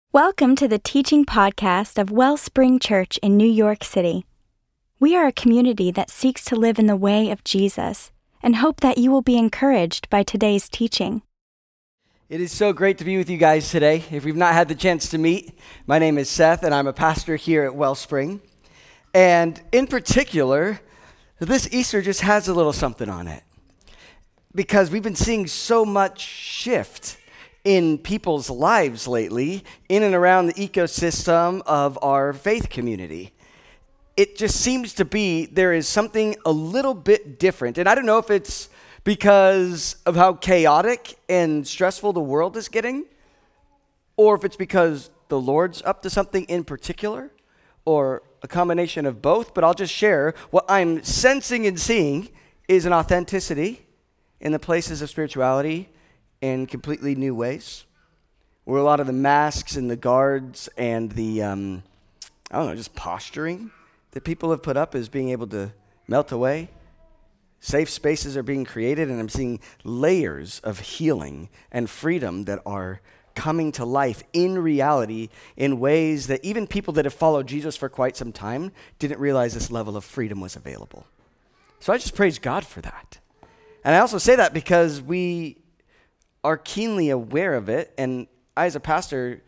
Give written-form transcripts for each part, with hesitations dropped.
Welcome to the teaching podcast of Wellspring Church in New York City. We are a community that seeks to live in the way of Jesus and hope that you will be encouraged by today's teaching. It is so great to be with you guys today. If we've not had the chance to meet, my name is Seth, and I'm a pastor here at Wellspring. And in particular, this Easter just has a little something on it, because we've been seeing so much shift in people's lives lately, in and around the ecosystem of our faith community. It just seems to be there is something a little bit different. And I don't know if it's because of how chaotic and stressful the world is getting, or if it's because the Lord's up to something in particular, or a combination of both. But I'll just share what I'm sensing and seeing is an authenticity in the places of spirituality in completely new ways, where a lot of the masks and the guards and the, just posturing that people have put up is being able to melt away. Safe spaces are being created, and I'm seeing layers of healing and freedom that are coming to life in reality in ways that even people that have followed Jesus for quite some time didn't realize this level of freedom was available. So I just praise God for that. And I also say that because we are keenly aware of it, and I, as a pastor,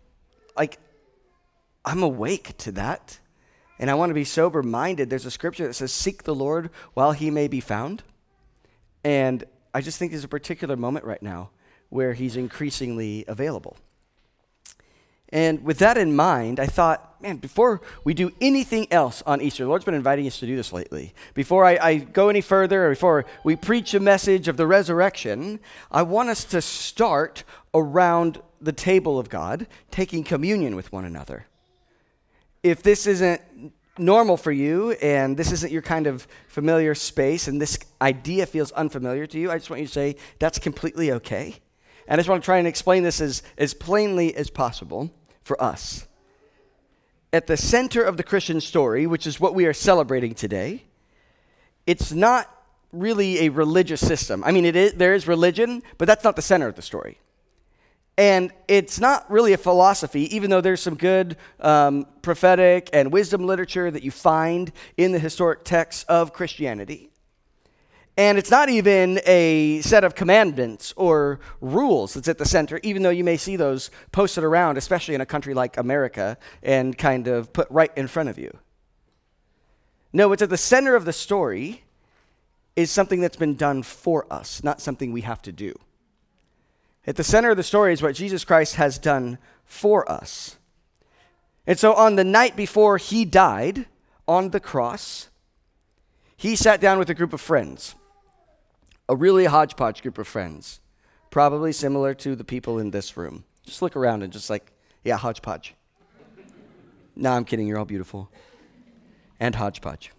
I'm awake to that, and I want to be sober-minded. There's a scripture that says, "Seek the Lord while he may be found," and I just think there's a particular moment right now where he's increasingly available. And with that in mind, I thought, man, before we do anything else on Easter, the Lord's been inviting us to do this lately. Before I go any further, or before we preach a message of the resurrection, I want us to start around the table of God, taking communion with one another. If this isn't normal for you, and this isn't your kind of familiar space, and this idea feels unfamiliar to you, I just want you to say, that's completely okay. And I just want to try and explain this as plainly as possible for us. At the center of the Christian story, which is what we are celebrating today, it's not really a religious system. I mean, there is religion, but that's not the center of the story. And it's not really a philosophy, even though there's some good prophetic and wisdom literature that you find in the historic texts of Christianity. And it's not even a set of commandments or rules that's at the center, even though you may see those posted around, especially in a country like America, and kind of put right in front of you. No, what's at the center of the story is something that's been done for us, not something we have to do. At the center of the story is what Jesus Christ has done for us. And so on the night before he died on the cross, he sat down with a group of friends. A really hodgepodge group of friends, probably similar to the people in this room. Just look around and just yeah, hodgepodge. No, I'm kidding, you're all beautiful. And hodgepodge.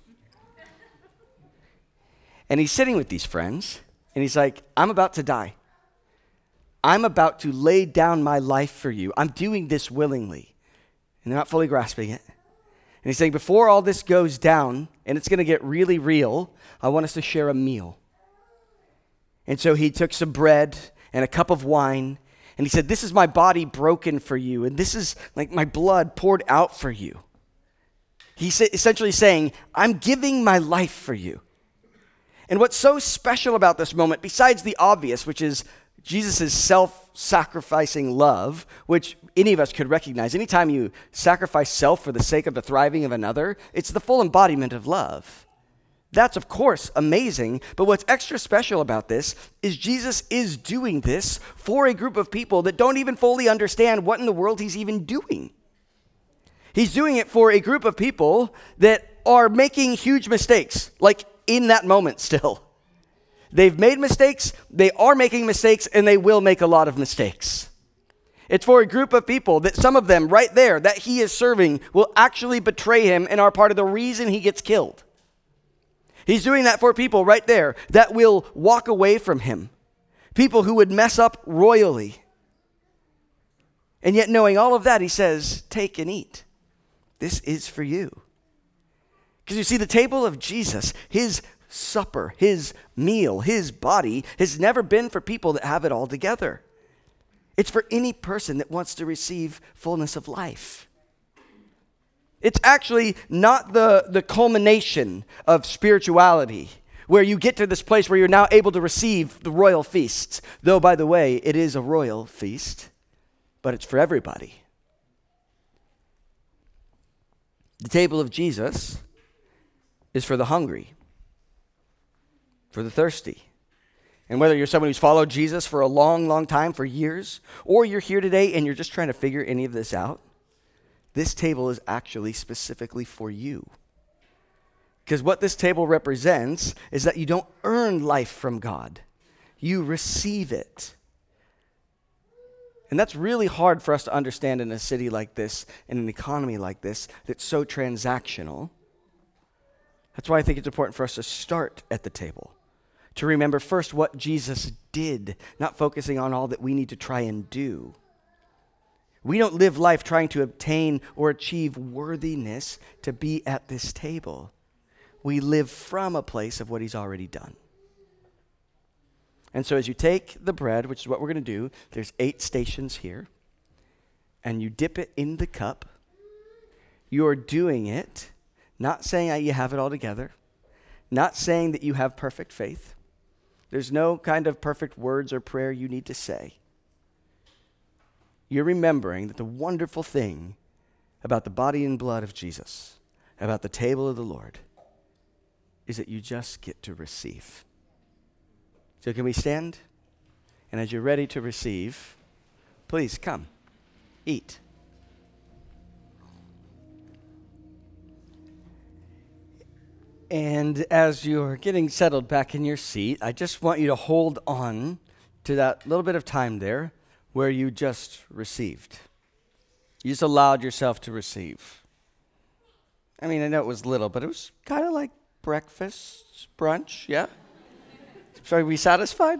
And he's sitting with these friends, and he's like, I'm about to die. I'm about to lay down my life for you. I'm doing this willingly. And they're not fully grasping it. And he's saying, before all this goes down, and it's going to get really real, I want us to share a meal. And so he took some bread and a cup of wine, and he said, this is my body broken for you, and this is like my blood poured out for you. He's essentially saying, I'm giving my life for you. And what's so special about this moment, besides the obvious, which is Jesus' self-sacrificing love, which any of us could recognize. Anytime you sacrifice self for the sake of the thriving of another, it's the full embodiment of love. That's, of course, amazing, but what's extra special about this is Jesus is doing this for a group of people that don't even fully understand what in the world he's even doing. He's doing it for a group of people that are making huge mistakes, like in that moment still. They've made mistakes, they are making mistakes, and they will make a lot of mistakes. It's for a group of people that some of them right there that he is serving will actually betray him and are part of the reason he gets killed. He's doing that for people right there that will walk away from him. People who would mess up royally. And yet knowing all of that, he says, take and eat. This is for you. Because you see, the table of Jesus, his supper, his meal, his body, has never been for people that have it all together. It's for any person that wants to receive fullness of life. It's actually not the culmination of spirituality, where you get to this place where you're now able to receive the royal feasts. Though, by the way, it is a royal feast, but it's for everybody. The table of Jesus is for the hungry, for the thirsty. And whether you're someone who's followed Jesus for a long, long time, for years, or you're here today and you're just trying to figure any of this out, this table is actually specifically for you. Because what this table represents is that you don't earn life from God. You receive it. And that's really hard for us to understand in a city like this, in an economy like this, that's so transactional. That's why I think it's important for us to start at the table, to remember first what Jesus did, not focusing on all that we need to try and do. We don't live life trying to obtain or achieve worthiness to be at this table. We live from a place of what he's already done. And so as you take the bread, which is what we're going to do, there's 8 stations here, and you dip it in the cup. You're doing it, not saying that you have it all together, not saying that you have perfect faith. There's no kind of perfect words or prayer you need to say. You're remembering that the wonderful thing about the body and blood of Jesus, about the table of the Lord, is that you just get to receive. So can we stand? And as you're ready to receive, please come, eat. And as you're getting settled back in your seat, I just want you to hold on to that little bit of time there where you just received. You just allowed yourself to receive. I mean, I know it was little, but it was kind of like breakfast, brunch, yeah? So are we satisfied?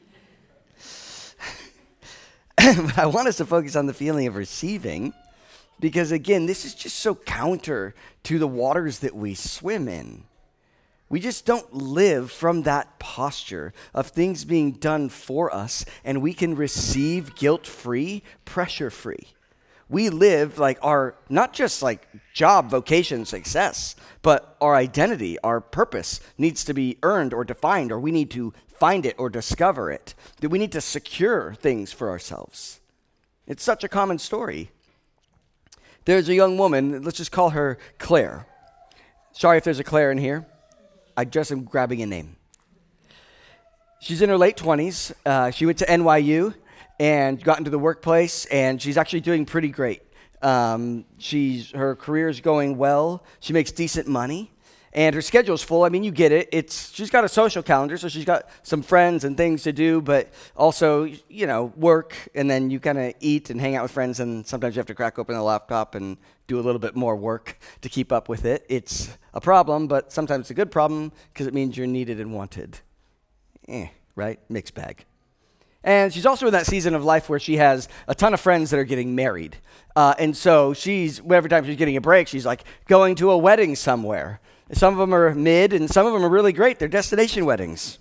But I want us to focus on the feeling of receiving, because again, this is just so counter to the waters that we swim in. We just don't live from that posture of things being done for us, and we can receive guilt-free, pressure-free. We live like our, not just like job, vocation, success, but our identity, our purpose needs to be earned or defined, or we need to find it or discover it. That we need to secure things for ourselves. It's such a common story. There's a young woman, let's just call her Claire. Sorry if there's a Claire in here. I just am grabbing a name. She's in her late 20s. She went to NYU and got into the workplace, and she's actually doing pretty great. Her career is going well. She makes decent money, and her schedule's full. I mean, you get it. She's got a social calendar, so she's got some friends and things to do, but also, work, and then you kind of eat and hang out with friends, and sometimes you have to crack open the laptop and do a little bit more work to keep up with it. It's a problem, but sometimes it's a good problem because it means you're needed and wanted. Right? Mixed bag. And she's also in that season of life where she has a ton of friends that are getting married. And so every time she's getting a break, she's like going to a wedding somewhere. Some of them are mid, and some of them are really great. They're destination weddings.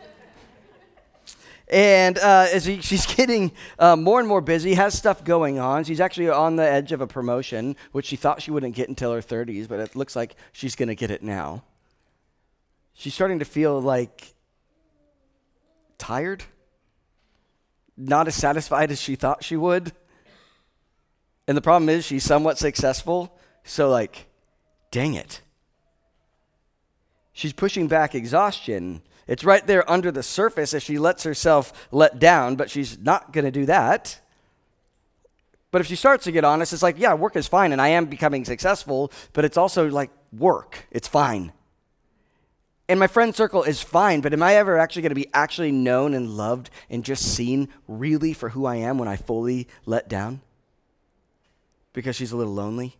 And as she's getting more and more busy, has stuff going on. She's actually on the edge of a promotion, which she thought she wouldn't get until her 30s, but it looks like she's going to get it now. She's starting to feel like tired, not as satisfied as she thought she would. And the problem is she's somewhat successful, so dang it. She's pushing back exhaustion. It's right there under the surface as she lets herself let down, but she's not going to do that. But if she starts to get honest, it's like, yeah, work is fine, and I am becoming successful, but it's also like work. It's fine. And my friend circle is fine, but am I ever actually going to be actually known and loved and just seen really for who I am when I fully let down? Because she's a little lonely.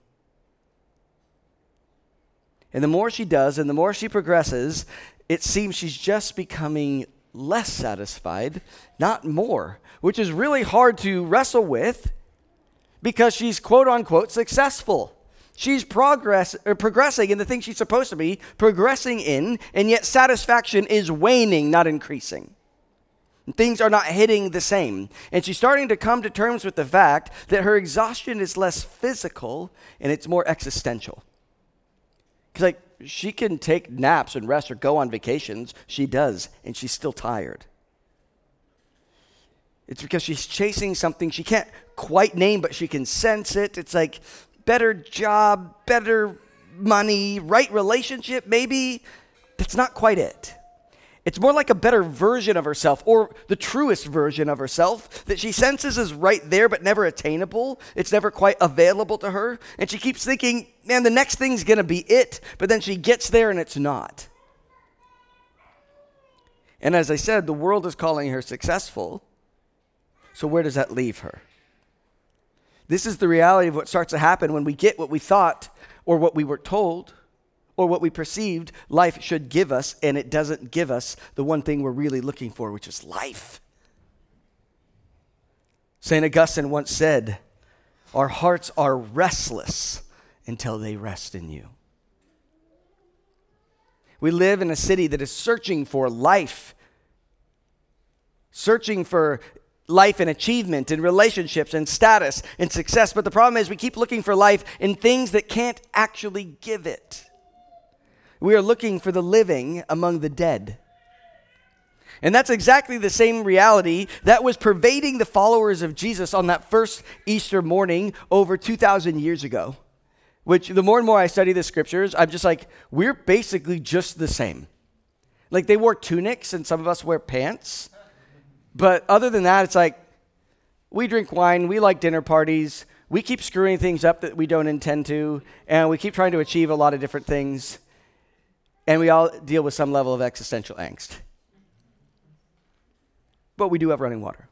And the more she does and the more she progresses, it seems she's just becoming less satisfied, not more, which is really hard to wrestle with because she's quote unquote successful. She's progressing in the things she's supposed to be progressing in, and yet satisfaction is waning, not increasing. Things are not hitting the same. And she's starting to come to terms with the fact that her exhaustion is less physical and it's more existential. Because she can take naps and rest or go on vacations. She does, and she's still tired. It's because she's chasing something she can't quite name, but she can sense it. It's like better job, better money, right relationship, maybe. That's not quite it. It's more like a better version of herself, or the truest version of herself that she senses is right there but never attainable. It's never quite available to her. And she keeps thinking, man, the next thing's going to be it. But then she gets there and it's not. And as I said, the world is calling her successful. So where does that leave her? This is the reality of what starts to happen when we get what we thought or what we were told or what we perceived life should give us, and it doesn't give us the one thing we're really looking for, which is life. St. Augustine once said, "Our hearts are restless until they rest in you." We live in a city that is searching for life, searching for life and achievement and relationships and status and success. But the problem is we keep looking for life in things that can't actually give it. We are looking for the living among the dead. And that's exactly the same reality that was pervading the followers of Jesus on that first Easter morning over 2,000 years ago. Which the more and more I study the scriptures, I'm just like, we're basically just the same. Like they wore tunics and some of us wear pants. But other than that, it's like, we drink wine, we like dinner parties, we keep screwing things up that we don't intend to, and we keep trying to achieve a lot of different things. And we all deal with some level of existential angst. But we do have running water.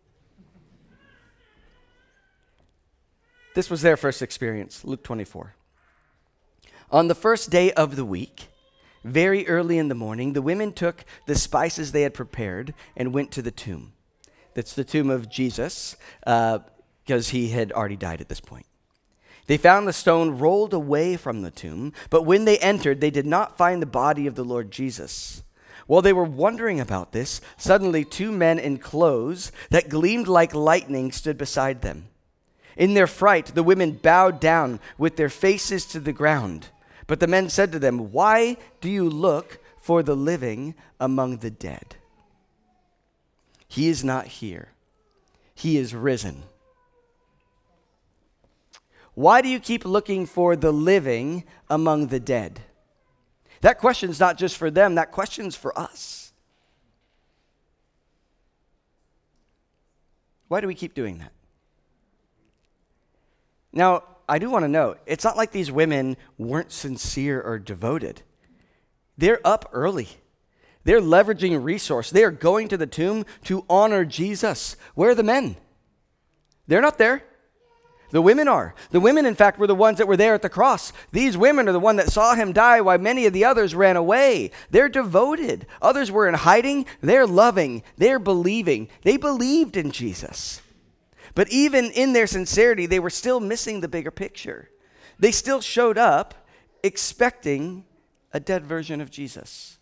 This was their first experience, Luke 24. On the first day of the week, very early in the morning, the women took the spices they had prepared and went to the tomb. That's the tomb of Jesus, because he had already died at this point. They found the stone rolled away from the tomb, but when they entered, they did not find the body of the Lord Jesus. While they were wondering about this, suddenly 2 men in clothes that gleamed like lightning stood beside them. In their fright, the women bowed down with their faces to the ground. But the men said to them, "Why do you look for the living among the dead? He is not here. He is risen." Why do you keep looking for the living among the dead? That question's not just for them, that question's for us. Why do we keep doing that? Now, I do want to note, it's not like these women weren't sincere or devoted. They're up early. They're leveraging resource. They are going to the tomb to honor Jesus. Where are the men? They're not there. The women are. The women, in fact, were the ones that were there at the cross. These women are the ones that saw him die while many of the others ran away. They're devoted. Others were in hiding. They're loving. They're believing. They believed in Jesus. But even in their sincerity, they were still missing the bigger picture. They still showed up expecting a dead version of Jesus.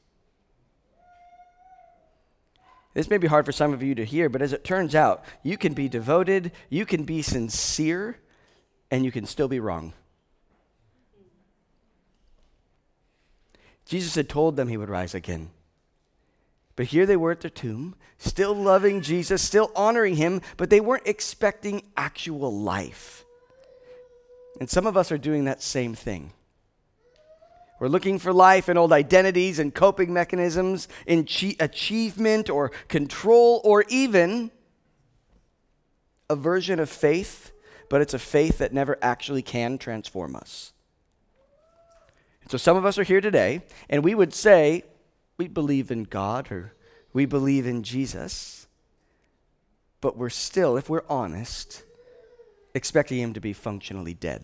This may be hard for some of you to hear, but as it turns out, you can be devoted, you can be sincere, and you can still be wrong. Jesus had told them he would rise again. But here they were at the tomb, still loving Jesus, still honoring him, but they weren't expecting actual life. And some of us are doing that same thing. We're looking for life in old identities and coping mechanisms, in achievement or control, or even a version of faith, but it's a faith that never actually can transform us. And so some of us are here today, and we would say, we believe in God or we believe in Jesus, but we're still, if we're honest, expecting him to be functionally dead.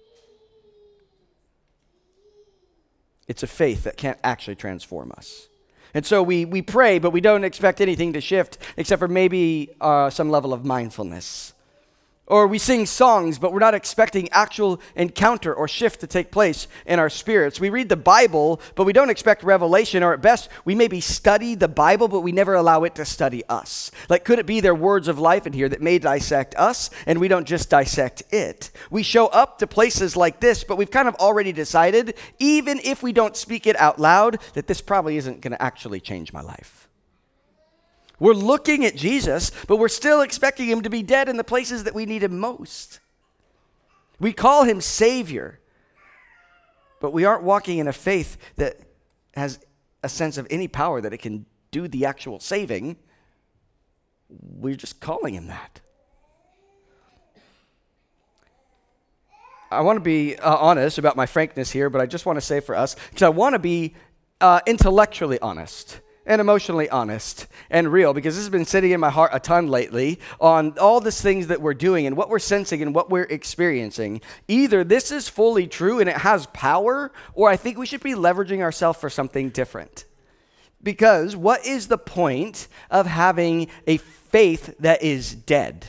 It's a faith that can't actually transform us. And so we pray, but we don't expect anything to shift except for maybe some level of mindfulness. Or we sing songs, but we're not expecting actual encounter or shift to take place in our spirits. We read the Bible, but we don't expect revelation, or at best, we maybe study the Bible, but we never allow it to study us. Like, could it be there are words of life in here that may dissect us, and we don't just dissect it? We show up to places like this, but we've kind of already decided, even if we don't speak it out loud, that this probably isn't going to actually change my life. We're looking at Jesus, but we're still expecting him to be dead in the places that we need him most. We call him Savior, but we aren't walking in a faith that has a sense of any power that it can do the actual saving. We're just calling him that. I want to be honest about my frankness here, but I just want to say for us, because I want to be intellectually honest and emotionally honest and real, because this has been sitting in my heart a ton lately on all these things that we're doing and what we're sensing and what we're experiencing. Either this is fully true and it has power, or I think we should be leveraging ourselves for something different. Because what is the point of having a faith that is dead?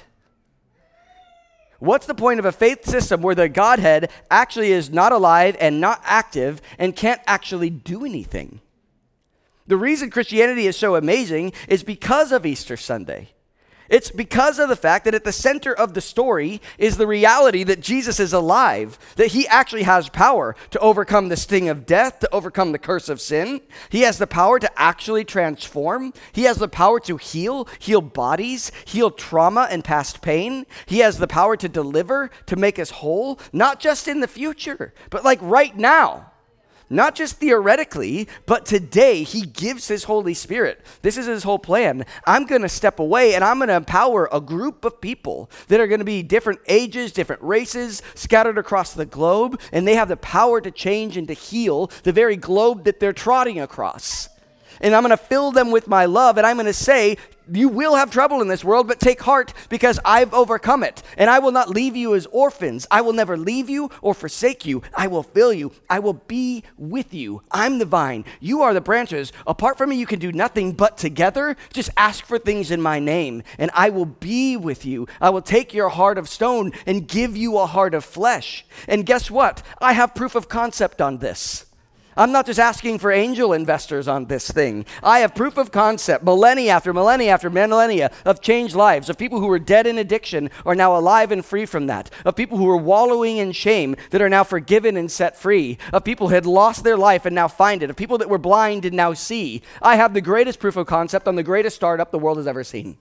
What's the point of a faith system where the Godhead actually is not alive and not active and can't actually do anything? The reason Christianity is so amazing is because of Easter Sunday. It's because of the fact that at the center of the story is the reality that Jesus is alive, that he actually has power to overcome the sting of death, to overcome the curse of sin. He has the power to actually transform. He has the power to heal bodies, heal trauma and past pain. He has the power to deliver, to make us whole, not just in the future, but like right now. Not just theoretically, but today he gives his Holy Spirit. This is his whole plan. I'm going to step away and I'm going to empower a group of people that are going to be different ages, different races, scattered across the globe, and they have the power to change and to heal the very globe that they're trotting across. And I'm going to fill them with my love, and I'm going to say, you will have trouble in this world, but take heart because I've overcome it. And I will not leave you as orphans. I will never leave you or forsake you. I will fill you. I will be with you. I'm the vine. You are the branches. Apart from me, you can do nothing, but together, just ask for things in my name, and I will be with you. I will take your heart of stone and give you a heart of flesh. And guess what? I have proof of concept on this. I'm not just asking for angel investors on this thing. I have proof of concept, millennia after millennia after millennia, of changed lives, of people who were dead in addiction are now alive and free from that, of people who were wallowing in shame that are now forgiven and set free, of people who had lost their life and now find it, of people that were blind and now see. I have the greatest proof of concept on the greatest startup the world has ever seen.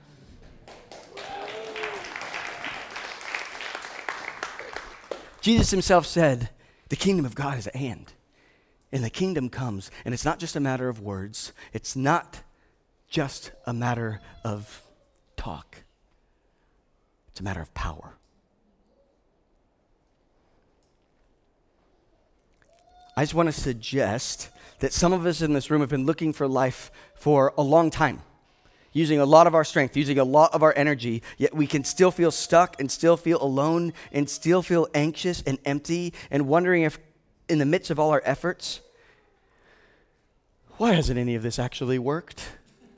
Jesus himself said, the kingdom of God is at hand. And the kingdom comes, and it's not just a matter of words. It's not just a matter of talk. It's a matter of power. I just want to suggest that some of us in this room have been looking for life for a long time, using a lot of our strength, using a lot of our energy, yet we can still feel stuck and still feel alone and still feel anxious and empty and wondering if in the midst of all our efforts, why hasn't any of this actually worked?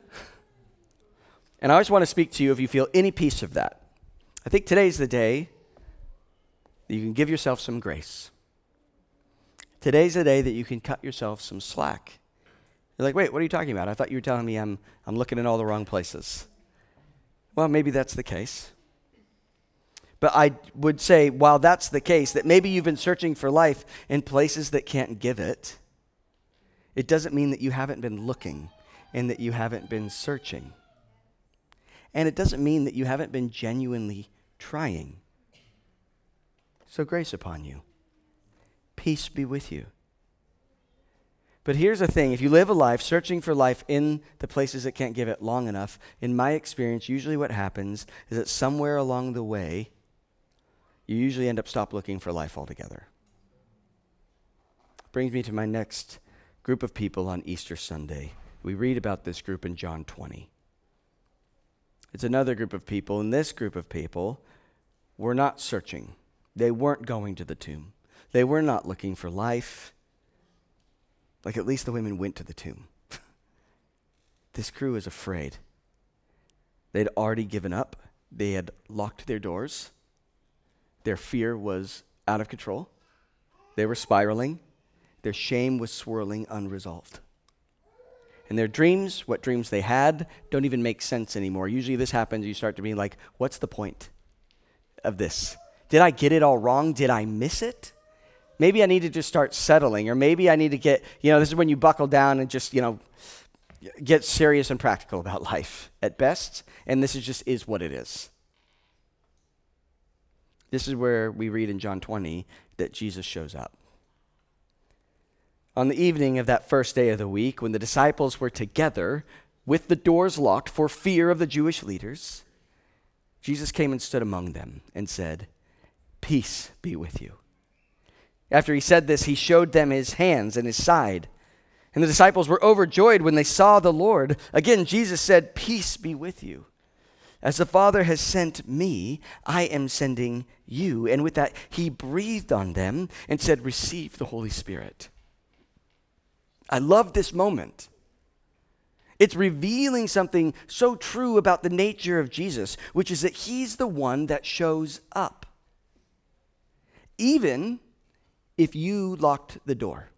And I just want to speak to you if you feel any piece of that. I think today's the day that you can give yourself some grace. Today's the day that you can cut yourself some slack. You're like, wait, what are you talking about? I thought you were telling me I'm looking in all the wrong places. Well, maybe that's the case. But I would say, while that's the case, that maybe you've been searching for life in places that can't give it, it doesn't mean that you haven't been looking and that you haven't been searching. And it doesn't mean that you haven't been genuinely trying. So grace upon you. Peace be with you. But here's the thing. If you live a life searching for life in the places that can't give it long enough, in my experience, usually what happens is that somewhere along the way, you usually end up stop looking for life altogether. Brings me to my next group of people on Easter Sunday. We read about this group in John 20. It's another group of people, and this group of people were not searching. They weren't going to the tomb. They were not looking for life. Like at least the women went to the tomb. This crew is afraid. They'd already given up. They had locked their doors. Their fear was out of control. They were spiraling. Their shame was swirling unresolved. And their dreams, what dreams they had, don't even make sense anymore. Usually this happens, you start to be like, what's the point of this? Did I get it all wrong? Did I miss it? Maybe I need to just start settling, or maybe I need to get, this is when you buckle down and just, get serious and practical about life at best, and this is what it is. This is where we read in John 20 that Jesus shows up. On the evening of that first day of the week, when the disciples were together with the doors locked for fear of the Jewish leaders, Jesus came and stood among them and said, "Peace be with you." After he said this, he showed them his hands and his side. And the disciples were overjoyed when they saw the Lord. Again, Jesus said, "Peace be with you. As the Father has sent me, I am sending you." And with that, he breathed on them and said, "Receive the Holy Spirit." I love this moment. It's revealing something so true about the nature of Jesus, which is that he's the one that shows up. Even if you locked the door.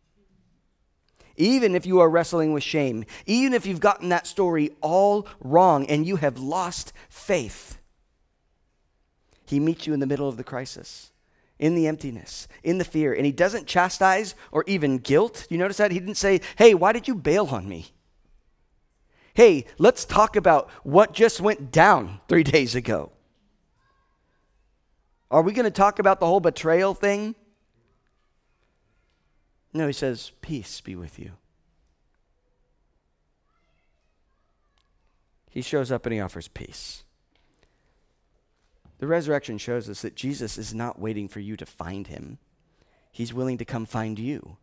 Even if you are wrestling with shame. Even if you've gotten that story all wrong and you have lost faith. He meets you in the middle of the crisis. In the emptiness, in the fear. And he doesn't chastise or even guilt. You notice that? He didn't say, "Hey, why did you bail on me? Hey, let's talk about what just went down 3 days ago. Are we going to talk about the whole betrayal thing?" No, he says, "Peace be with you." He shows up and he offers peace. The resurrection shows us that Jesus is not waiting for you to find him. He's willing to come find you.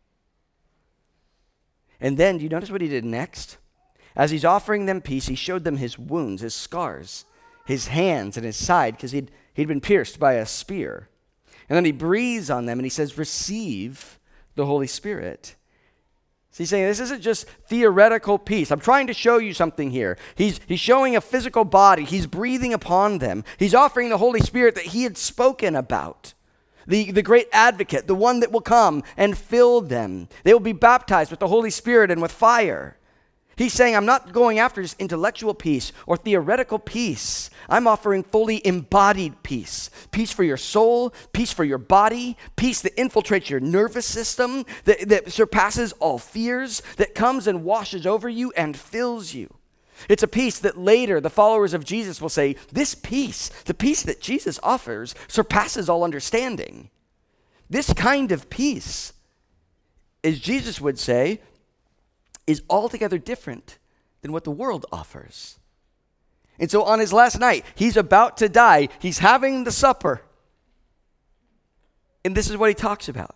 And then, do you notice what he did next? As he's offering them peace, he showed them his wounds, his scars, his hands and his side, because he'd been pierced by a spear. And then he breathes on them and he says, "Receive the Holy Spirit." So he's saying this isn't just theoretical peace. I'm trying to show you something here. He's showing a physical body. He's breathing upon them. He's offering the Holy Spirit that he had spoken about. The great advocate, the one that will come and fill them. They will be baptized with the Holy Spirit and with fire. He's saying, I'm not going after just intellectual peace or theoretical peace. I'm offering fully embodied peace. Peace for your soul, peace for your body, peace that infiltrates your nervous system, that surpasses all fears, that comes and washes over you and fills you. It's a peace that later the followers of Jesus will say, this peace, the peace that Jesus offers, surpasses all understanding. This kind of peace, as Jesus would say, is altogether different than what the world offers. And so on his last night, he's about to die. He's having the supper. And this is what he talks about.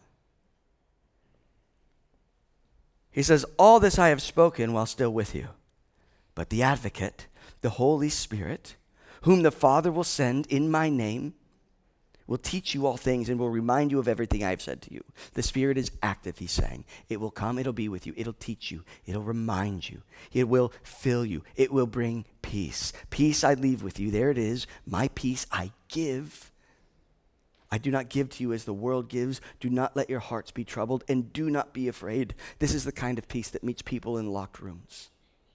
He says, all this I have spoken while still with you. But the advocate, the Holy Spirit, whom the Father will send in my name, will teach you all things and will remind you of everything I have said to you. The Spirit is active, he's saying. It will come, it'll be with you, it'll teach you, it'll remind you, it will fill you, it will bring peace. Peace I leave with you. There it is. My peace I give. I do not give to you as the world gives. Do not let your hearts be troubled and do not be afraid. This is the kind of peace that meets people in locked rooms.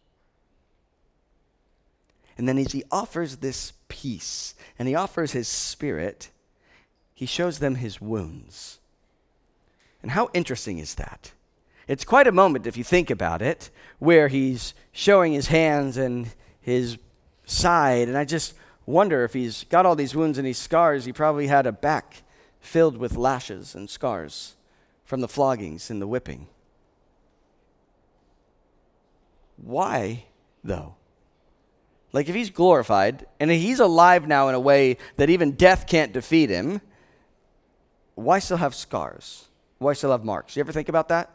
And then as he offers this peace and he offers his Spirit, he shows them his wounds. And how interesting is that? It's quite a moment if you think about it, where he's showing his hands and his side. And I just wonder if he's got all these wounds and these scars, he probably had a back filled with lashes and scars from the floggings and the whipping. Why, though? Like if he's glorified and he's alive now in a way that even death can't defeat him, why still have scars? Why still have marks? You ever think about that?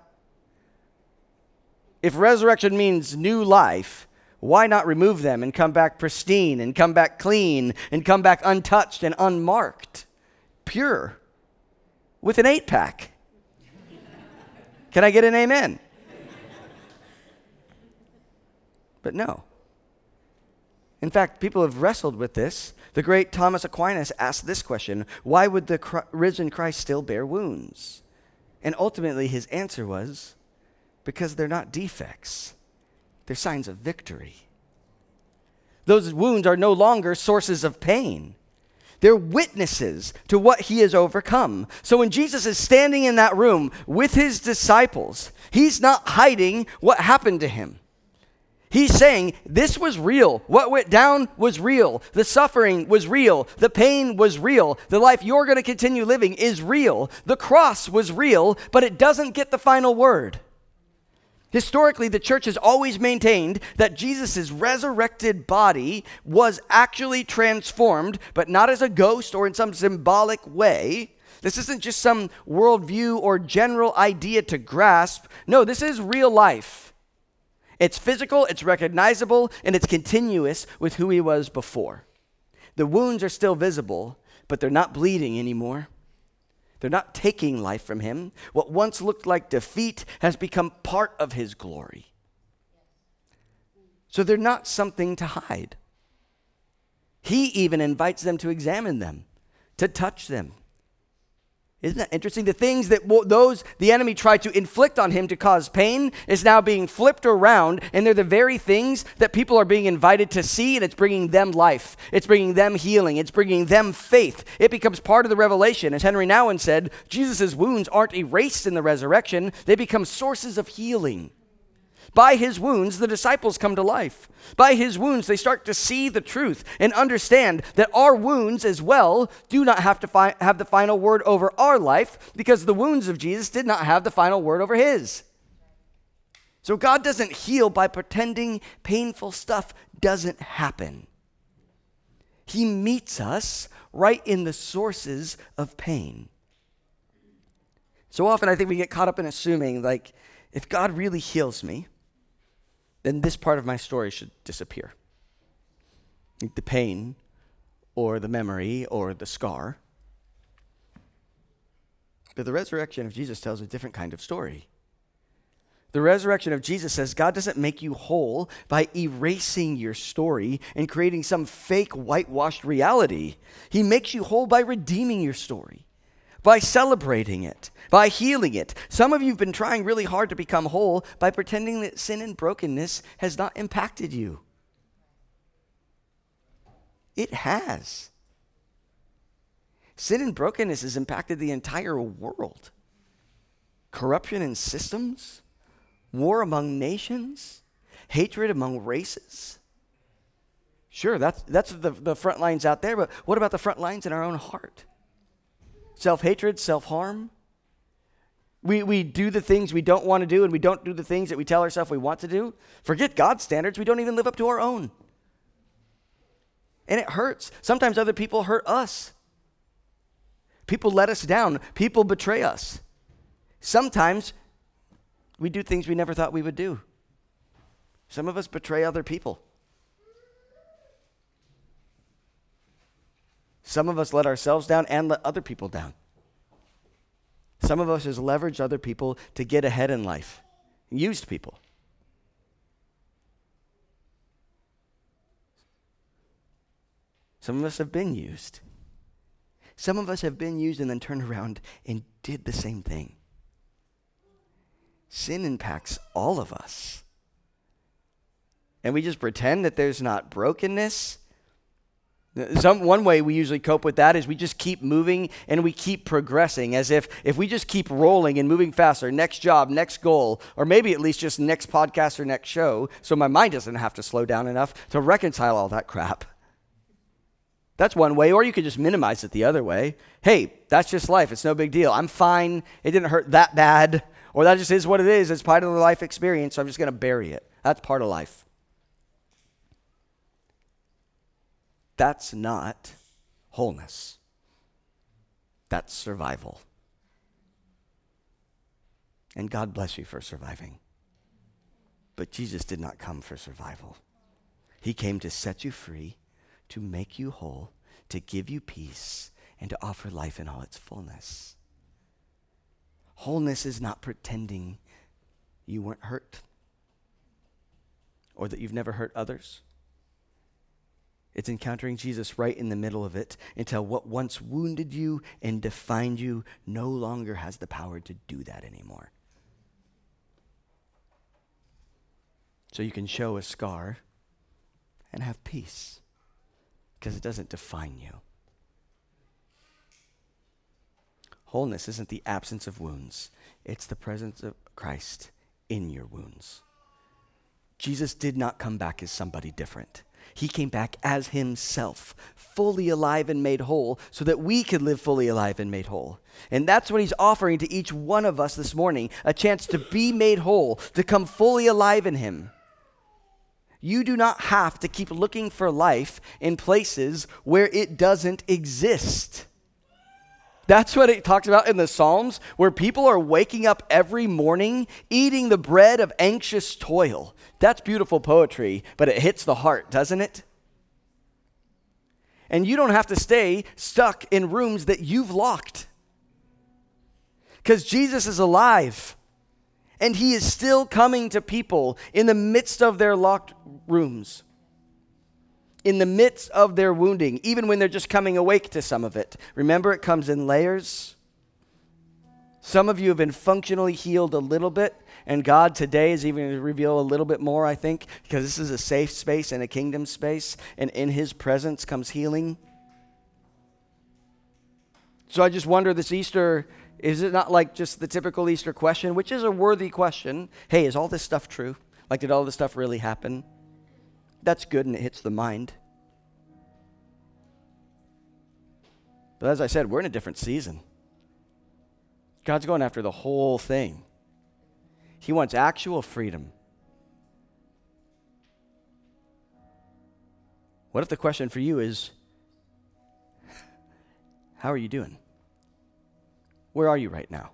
If resurrection means new life, why not remove them and come back pristine and come back clean and come back untouched and unmarked, pure, with an 8-pack? Can I get an amen? But no. In fact, people have wrestled with this. The great Thomas Aquinas asked this question: why would the risen Christ still bear wounds? And ultimately his answer was, because they're not defects. They're signs of victory. Those wounds are no longer sources of pain. They're witnesses to what he has overcome. So when Jesus is standing in that room with his disciples, he's not hiding what happened to him. He's saying, this was real. What went down was real. The suffering was real. The pain was real. The life you're going to continue living is real. The cross was real, but it doesn't get the final word. Historically, the church has always maintained that Jesus' resurrected body was actually transformed, but not as a ghost or in some symbolic way. This isn't just some worldview or general idea to grasp. No, this is real life. It's physical, it's recognizable, and it's continuous with who he was before. The wounds are still visible, but they're not bleeding anymore. They're not taking life from him. What once looked like defeat has become part of his glory. So they're not something to hide. He even invites them to examine them, to touch them. Isn't that interesting? The things that the enemy tried to inflict on him to cause pain is now being flipped around, and they're the very things that people are being invited to see, and it's bringing them life. It's bringing them healing. It's bringing them faith. It becomes part of the revelation. As Henry Nouwen said, Jesus' wounds aren't erased in the resurrection. They become sources of healing. By his wounds, the disciples come to life. By his wounds, they start to see the truth and understand that our wounds as well do not have to have the final word over our life, because the wounds of Jesus did not have the final word over his. So God doesn't heal by pretending painful stuff doesn't happen. He meets us right in the sources of pain. So often I think we get caught up in assuming, like, if God really heals me, then this part of my story should disappear. The pain, or the memory, or the scar. But the resurrection of Jesus tells a different kind of story. The resurrection of Jesus says God doesn't make you whole by erasing your story and creating some fake whitewashed reality. He makes you whole by redeeming your story, by celebrating it, by healing it. Some of you have been trying really hard to become whole by pretending that sin and brokenness has not impacted you. It has. Sin and brokenness has impacted the entire world. Corruption in systems, war among nations, hatred among races. Sure, that's the front lines out there, but what about the front lines in our own heart? Self-hatred, self-harm. We do the things we don't want to do, and we don't do the things that we tell ourselves we want to do. Forget God's standards. We don't even live up to our own. And it hurts. Sometimes other people hurt us. People let us down. People betray us. Sometimes we do things we never thought we would do. Some of us betray other people. Some of us let ourselves down and let other people down. Some of us has leveraged other people to get ahead in life. Used people. Some of us have been used. Some of us have been used and then turned around and did the same thing. Sin impacts all of us. And we just pretend that there's not brokenness. One way we usually cope with that is we just keep moving and we keep progressing, as if we just keep rolling and moving faster, next job, next goal, or maybe at least just next podcast or next show, so my mind doesn't have to slow down enough to reconcile all that crap. That's one way, or you could just minimize it the other way. Hey, that's just life. It's no big deal. I'm fine. It didn't hurt that bad. Or that just is what it is. It's part of the life experience, so I'm just going to bury it. That's part of life. That's not wholeness. That's survival. And God bless you for surviving. But Jesus did not come for survival. He came to set you free, to make you whole, to give you peace, and to offer life in all its fullness. Wholeness is not pretending you weren't hurt or that you've never hurt others. It's encountering Jesus right in the middle of it until what once wounded you and defined you no longer has the power to do that anymore. So you can show a scar and have peace because it doesn't define you. Wholeness isn't the absence of wounds. It's the presence of Christ in your wounds. Jesus did not come back as somebody different. He came back as himself, fully alive and made whole, so that we could live fully alive and made whole. And that's what he's offering to each one of us this morning, a chance to be made whole, to come fully alive in him. You do not have to keep looking for life in places where it doesn't exist. That's what it talks about in the Psalms, where people are waking up every morning eating the bread of anxious toil. That's beautiful poetry, but it hits the heart, doesn't it? And you don't have to stay stuck in rooms that you've locked. Because Jesus is alive, and he is still coming to people in the midst of their locked rooms, in the midst of their wounding, even when they're just coming awake to some of it. Remember, it comes in layers. Some of you have been functionally healed a little bit, and God today is even going to reveal a little bit more, I think, because this is a safe space and a kingdom space, and in his presence comes healing. So I just wonder this Easter, is it not like just the typical Easter question, which is a worthy question? Hey, is all this stuff true? Like, did all this stuff really happen? That's good, and it hits the mind. But as I said, we're in a different season. God's going after the whole thing. He wants actual freedom. What if the question for you is, how are you doing? Where are you right now?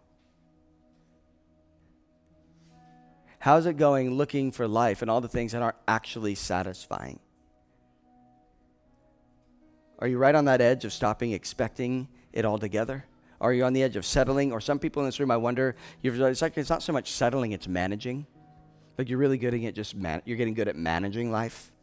How's it going looking for life and all the things that aren't actually satisfying? Are you right on that edge of stopping expecting it all together? Are you on the edge of settling? Or some people in this room, I wonder, it's like it's not so much settling, it's managing. Like you're really good at you're getting good at managing life.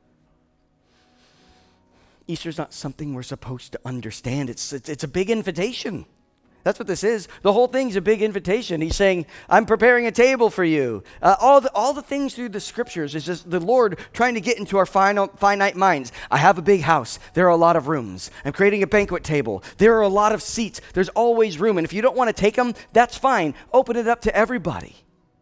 Easter's not something we're supposed to understand. It's a big invitation. That's what this is. The whole thing's a big invitation. He's saying, I'm preparing a table for you. All the things through the scriptures is just the Lord trying to get into our finite minds. I have a big house. There are a lot of rooms. I'm creating a banquet table. There are a lot of seats. There's always room. And if you don't want to take them, that's fine. Open it up to everybody.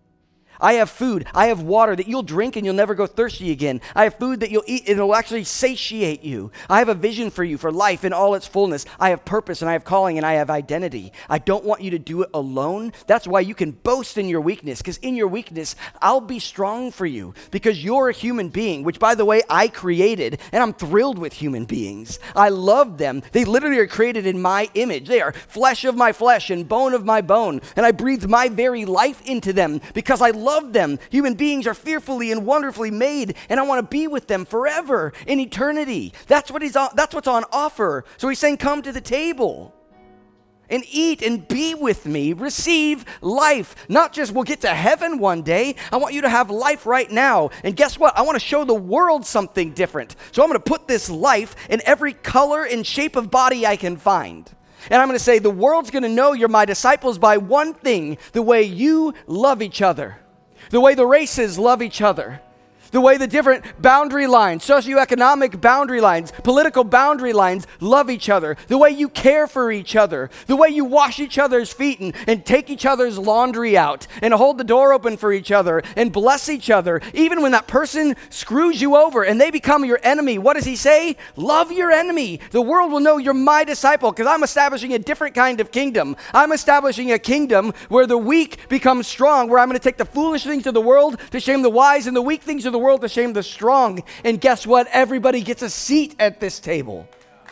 I have food. I have water that you'll drink and you'll never go thirsty again. I have food that you'll eat and it'll actually satiate you. I have a vision for you for life in all its fullness. I have purpose and I have calling and I have identity. I don't want you to do it alone. That's why you can boast in your weakness, because in your weakness, I'll be strong for you, because you're a human being, which, by the way, I created, and I'm thrilled with human beings. I love them. They literally are created in my image. They are flesh of my flesh and bone of my bone, and I breathed my very life into them because I love them. Human beings are fearfully and wonderfully made, and I want to be with them forever in eternity. That's what's on offer. So he's saying, come to the table and eat and be with me. Receive life. Not just we'll get to heaven one day. I want you to have life right now. And guess what? I want to show the world something different. So I'm going to put this life in every color and shape of body I can find. And I'm going to say the world's going to know you're my disciples by one thing: the way you love each other. The way the races love each other. The way the different boundary lines, socioeconomic boundary lines, political boundary lines love each other. The way you care for each other. The way you wash each other's feet and take each other's laundry out and hold the door open for each other and bless each other. Even when that person screws you over and they become your enemy, what does he say? Love your enemy. The world will know you're my disciple because I'm establishing a different kind of kingdom. I'm establishing a kingdom where the weak become strong, where I'm going to take the foolish things of the world to shame the wise and the weak things of the world to shame the strong. And guess what? Everybody gets a seat at this table.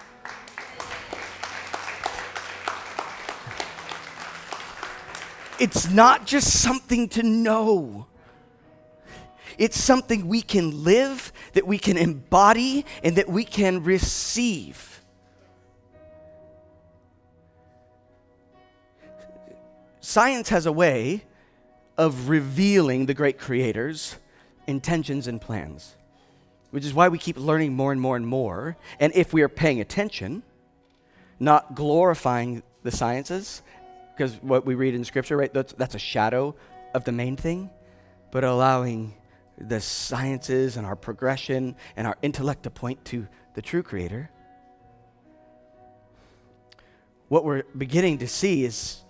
It's not just something to know. It's something we can live, that we can embody, and that we can receive. Science has a way of revealing the great creator's intentions and plans. which is why we keep learning more and more and more. And if we are paying attention, not glorifying the sciences, because what we read in Scripture, right, that's a shadow of the main thing, but allowing the sciences and our progression and our intellect to point to the true Creator, what we're beginning to see is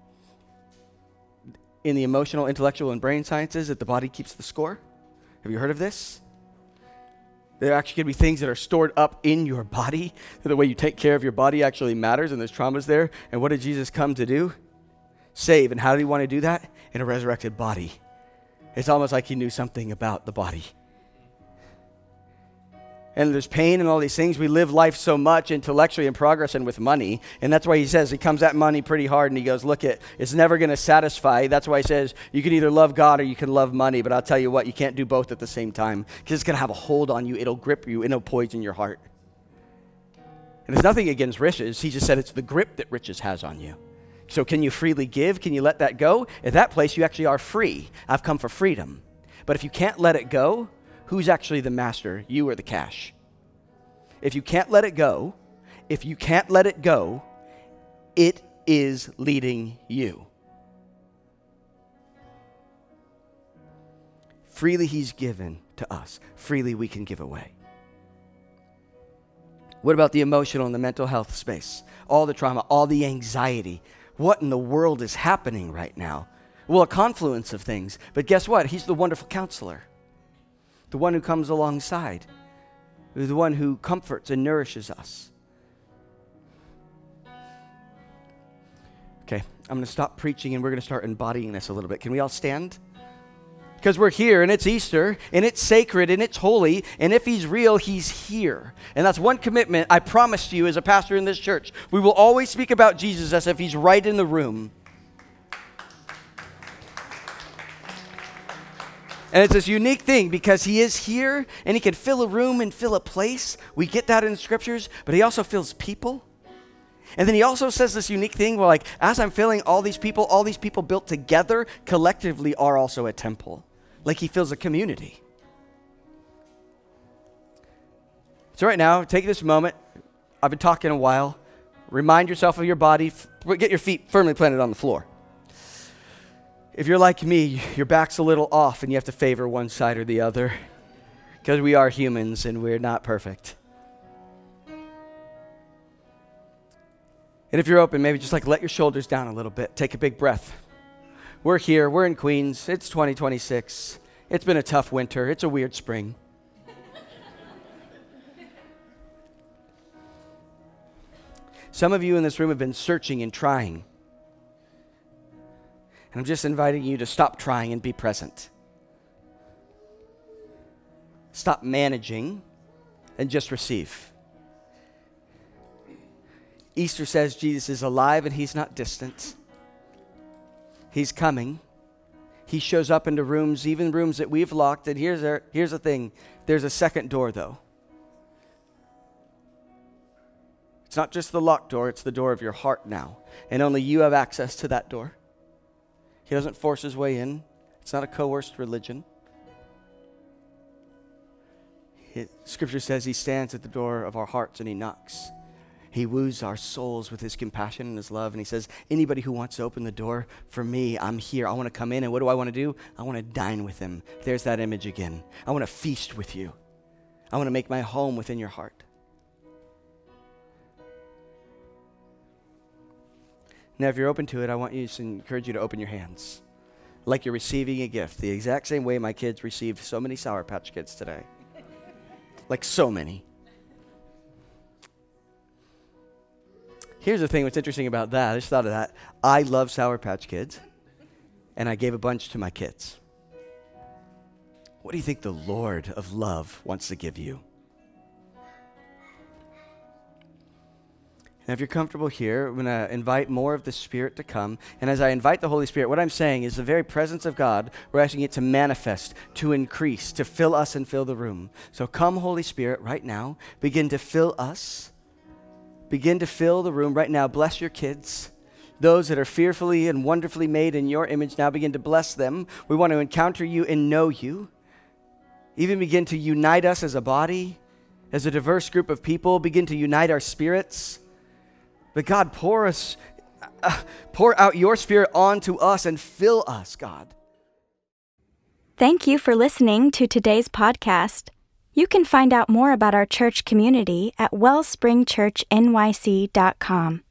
in the emotional, intellectual, and brain sciences that the body keeps the score. Have you heard of this? There are actually going to be things that are stored up in your body. The way you take care of your body actually matters, and there's traumas there. And what did Jesus come to do? Save. And how did he want to do that? In a resurrected body. It's almost like he knew something about the body. And there's pain and all these things. We live life so much intellectually and progress and with money. And that's why he says, he comes at money pretty hard and he goes, look, it's never going to satisfy. That's why he says, you can either love God or you can love money. But I'll tell you what, you can't do both at the same time. Because it's going to have a hold on you. It'll grip you. It'll poison your heart. And there's nothing against riches. He just said it's the grip that riches has on you. So can you freely give? Can you let that go? At that place, you actually are free. I've come for freedom. But if you can't let it go, who's actually the master, you or the cash? If you can't let it go, it is leading you. Freely he's given to us. Freely we can give away. What about the emotional and the mental health space? All the trauma, all the anxiety. What in the world is happening right now? Well, a confluence of things. But guess what? He's the wonderful counselor. The one who comes alongside. The one who comforts and nourishes us. Okay, I'm going to stop preaching and we're going to start embodying this a little bit. Can we all stand? Because we're here and it's Easter and it's sacred and it's holy, and if he's real, he's here. And that's one commitment I promised you as a pastor in this church. We will always speak about Jesus as if he's right in the room. And it's this unique thing because he is here and he can fill a room and fill a place. We get that in the scriptures, but he also fills people. And then he also says this unique thing where, like, as I'm filling all these people built together collectively are also a temple. Like he fills a community. So right now, take this moment. I've been talking a while. Remind yourself of your body. Get your feet firmly planted on the floor. If you're like me, your back's a little off and you have to favor one side or the other because we are humans and we're not perfect. And if you're open, maybe just like let your shoulders down a little bit. Take a big breath. We're here. We're in Queens. It's 2026. It's been a tough winter. It's a weird spring. Some of you in this room have been searching and trying. And I'm just inviting you to stop trying and be present. Stop managing and just receive. Easter says Jesus is alive and he's not distant. He's coming. He shows up into rooms, even rooms that we've locked. And here's the thing. There's a second door, though. It's not just the locked door. It's the door of your heart now. And only you have access to that door. He doesn't force his way in. It's not a coerced religion. Scripture says he stands at the door of our hearts and he knocks. He woos our souls with his compassion and his love. And he says, anybody who wants to open the door for me, I'm here. I want to come in. And what do I want to do? I want to dine with him. There's that image again. I want to feast with you. I want to make my home within your heart. Now, if you're open to it, I want you to encourage you to open your hands like you're receiving a gift, the exact same way my kids received so many Sour Patch Kids today. Like so many. Here's the thing, what's interesting about that, I just thought of that. I love Sour Patch Kids, and I gave a bunch to my kids. What do you think the Lord of love wants to give you? Now, if you're comfortable here, I'm going to invite more of the Spirit to come. And as I invite the Holy Spirit, what I'm saying is the very presence of God, we're asking it to manifest, to increase, to fill us and fill the room. So come, Holy Spirit, right now. Begin to fill us. Begin to fill the room right now. Bless your kids. Those that are fearfully and wonderfully made in your image, now begin to bless them. We want to encounter you and know you. even begin to unite us as a body, as a diverse group of people, begin to unite our spirits. But God, pour out your Spirit onto us and fill us, God. Thank you for listening to today's podcast. You can find out more about our church community at wellspringchurchnyc.com.